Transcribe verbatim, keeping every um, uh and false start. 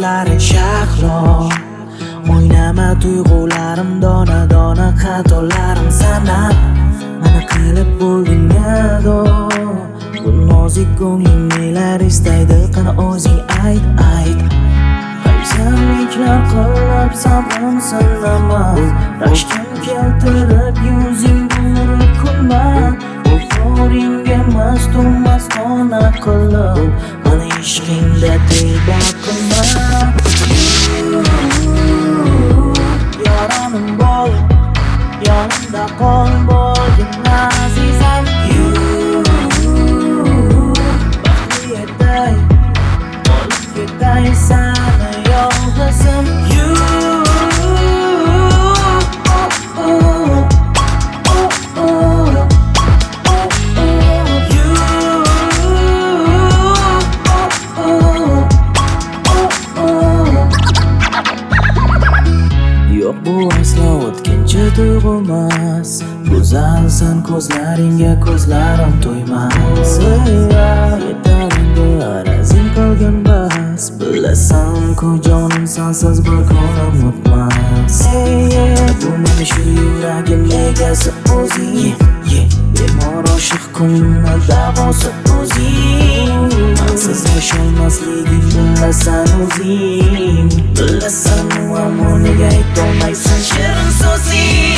so'zlaring shahlo. O'ynama tuyg'ularim, dona dona xatolarim sanab. Mana qilib bo'lding ado. Bu nozik ko'ngling nelar istaydi, qani o'zing ayt ayt. Qaysarliklar qilib sabrim sinamas, rashkim keltirib yuzing burib kulma. Qo'ringga mastu mastona qilib, mani ishqingda tilba qilma. Yoranim bo'l, yonimda qol bo'lgin azizam. Baxtli etay, olib ketay seni yolg'izim. Yo'q, bu aslo o'tkinchi tuyg'umas. Go'zalsan ko'zlaringga ko'zlarim to'ymas. Yetaringga arazing qolgan bas. Bilasan-ku jonim sensiz bir kunim o'tmas. Bu meni shu yuragim egasi o'zing. Bemor oshiq ko'nglimni davosi o'zing. Sensiz yasholmasliging bilasan o'zing. Bilasan, ammo nega aytolmaysan shirin so'zing.